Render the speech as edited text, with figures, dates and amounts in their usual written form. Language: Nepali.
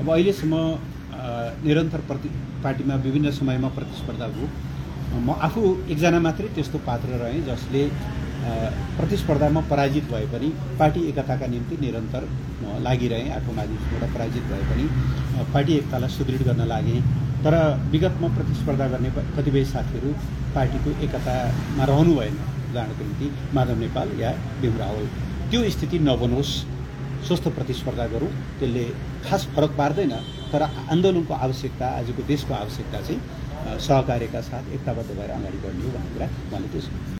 अब अहिलेसम्म निरन्तर पार्टीमा विभिन्न समयमा प्रतिस्पर्धा भयो। म आफू एकजना मात्रै त्यस्तो पात्र रहेँ जसले प्रतिस्पर्धामा पराजित भए पनि पार्टी एकताका निम्ति निरन्तर लागिरहेँ। 8औं महाधिवेशनबाट पराजित भए पनि पार्टी एकतालाई सुदृढ गर्न लागेँ। तर विगतमा प्रतिस्पर्धा गर्ने कतिपय साथीहरू पार्टीको एकतामा रहनु भएन। उदाहरणको निम्ति माधव नेपाल या भीम रावल। त्यो स्थिति नबनोस्, स्वस्थ प्रतिस्पर्धा गरौँ। त्यसले खास फरक पार्दैन, तर आन्दोलनको आवश्यकता, आजको देशको आवश्यकता चाहिँ सहकार्यका साथ एकताबद्ध भएर अगाडि बढ्ने हो भन्ने कुरा उहाँले त्यसो